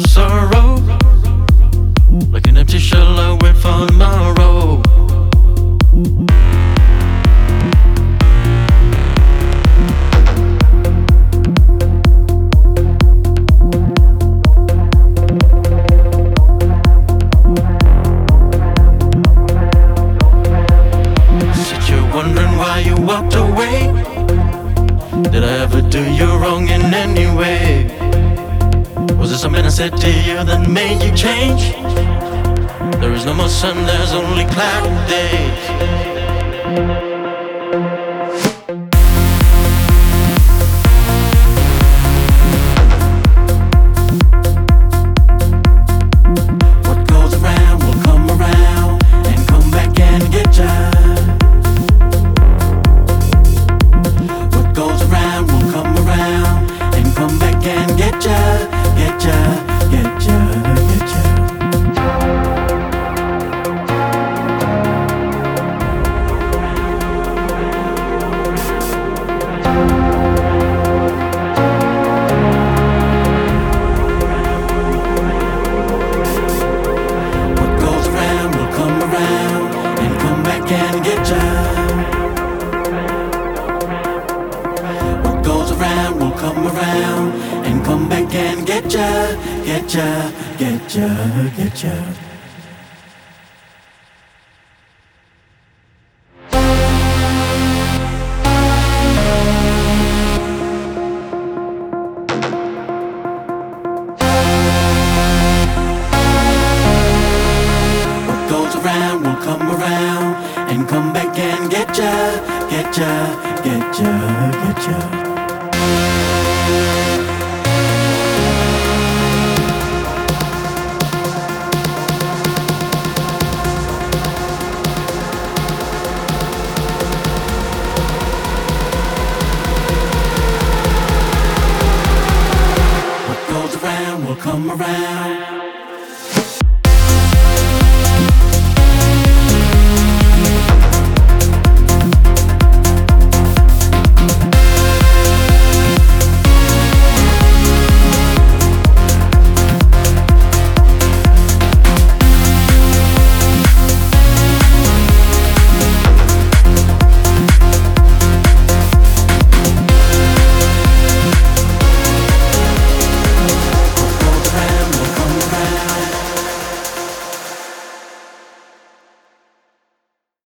sorrow, like an empty shell I wait for tomorrow. Said you're wondering why you walked away. Did I ever do you wrong in any way? Was there something I said to you that made you change? There is no more sun, there's only cloudy days. What goes around will come around and come back and get ya. What goes around will come around and come back and get ya, get ya, get ya, get ya. What goes around will come around and come back and get ya. What goes around will come around and come back and get ya, get ya, get ya, get ya. What goes around will come around and come back and get ya, get ya, get ya, get ya. What goes around will come around.